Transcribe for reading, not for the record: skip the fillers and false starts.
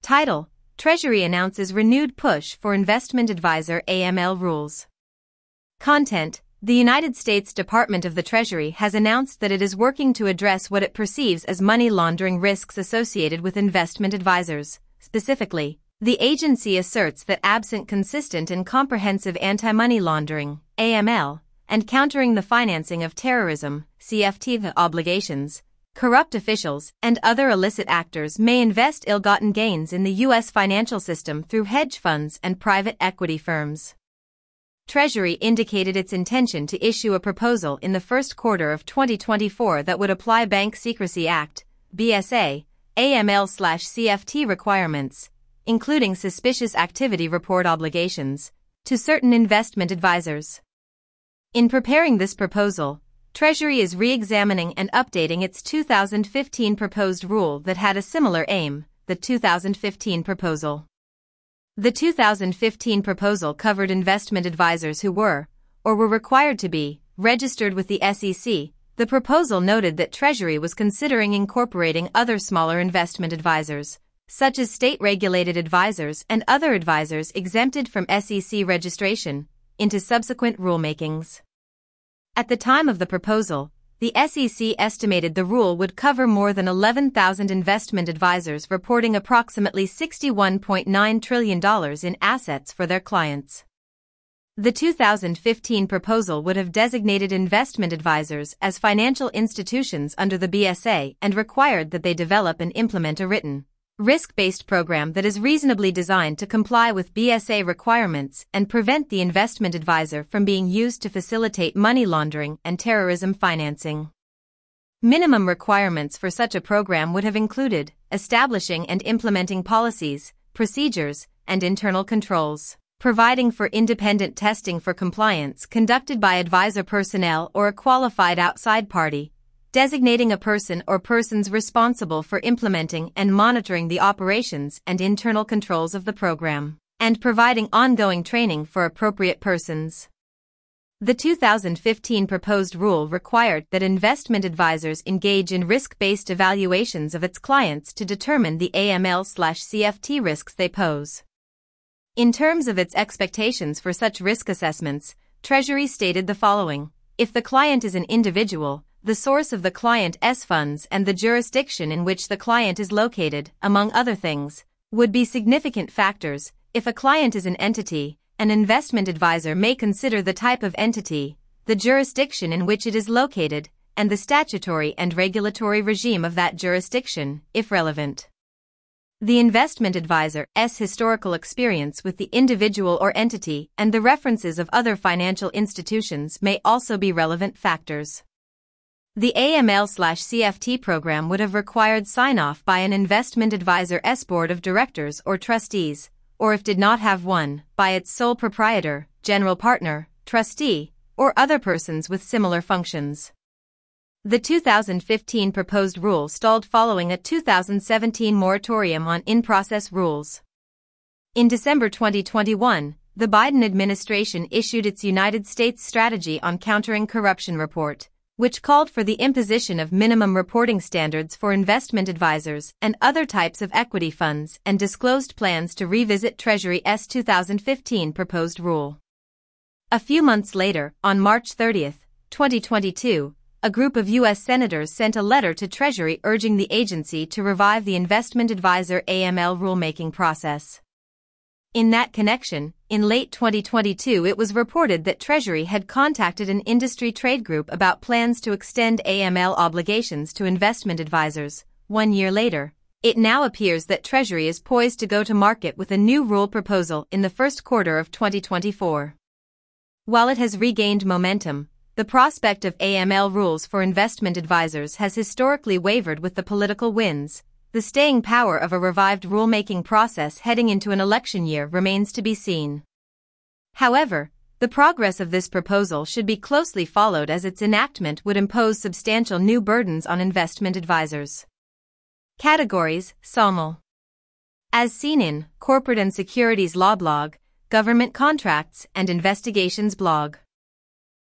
Title: Treasury announces renewed push for investment advisor AML rules. Content: The United States Department of the Treasury has announced that it is working to address what it perceives as money laundering risks associated with investment advisors. Specifically, the agency asserts that absent consistent and comprehensive anti-money laundering (AML) and countering the financing of terrorism (CFT) obligations, corrupt officials and other illicit actors may invest ill-gotten gains in the U.S. financial system through hedge funds and private equity firms. Treasury indicated its intention to issue a proposal in the first quarter of 2024 that would apply Bank Secrecy Act (BSA) AML/CFT requirements, including suspicious activity report obligations, to certain investment advisors. In preparing this proposal, Treasury is re-examining and updating its 2015 proposed rule that had a similar aim, the 2015 proposal. The 2015 proposal covered investment advisors who were, or were required to be, registered with the SEC. The proposal noted that Treasury was considering incorporating other smaller investment advisors, such as state-regulated advisors and other advisors exempted from SEC registration, into subsequent rulemakings. At the time of the proposal, the SEC estimated the rule would cover more than 11,000 investment advisors reporting approximately $61.9 trillion in assets for their clients. The 2015 proposal would have designated investment advisors as financial institutions under the BSA and required that they develop and implement a written, risk-based program that is reasonably designed to comply with BSA requirements and prevent the investment advisor from being used to facilitate money laundering and terrorism financing. Minimum requirements for such a program would have included establishing and implementing policies, procedures, and internal controls, providing for independent testing for compliance conducted by advisor personnel or a qualified outside party, designating a person or persons responsible for implementing and monitoring the operations and internal controls of the program, and providing ongoing training for appropriate persons. The 2015 proposed rule required that investment advisors engage in risk-based evaluations of its clients to determine the AML/CFT risks they pose. In terms of its expectations for such risk assessments, Treasury stated the following: if the client is an individual, the source of the client's funds and the jurisdiction in which the client is located, among other things, would be significant factors. If a client is an entity, an investment advisor may consider the type of entity, the jurisdiction in which it is located, and the statutory and regulatory regime of that jurisdiction, if relevant. The investment advisor's historical experience with the individual or entity and the references of other financial institutions may also be relevant factors. The AML/CFT program would have required sign-off by an investment advisor's board of directors or trustees, or if did not have one, by its sole proprietor, general partner, trustee, or other persons with similar functions. The 2015 proposed rule stalled following a 2017 moratorium on in-process rules. In December 2021, the Biden administration issued its United States Strategy on Countering Corruption report, which called for the imposition of minimum reporting standards for investment advisors and other types of equity funds and disclosed plans to revisit Treasury's 2015 proposed rule. A few months later, on March 30, 2022, a group of U.S. senators sent a letter to Treasury urging the agency to revive the investment advisor AML rulemaking process. In that connection, in late 2022 it was reported that Treasury had contacted an industry trade group about plans to extend AML obligations to investment advisors. 1 year later, it now appears that Treasury is poised to go to market with a new rule proposal in the first quarter of 2024. While it has regained momentum, the prospect of AML rules for investment advisors has historically wavered with the political winds. The staying power of a revived rulemaking process heading into an election year remains to be seen. However, the progress of this proposal should be closely followed as its enactment would impose substantial new burdens on investment advisors. Categories: SOML. As seen in Corporate and Securities Law blog, Government Contracts and Investigations blog.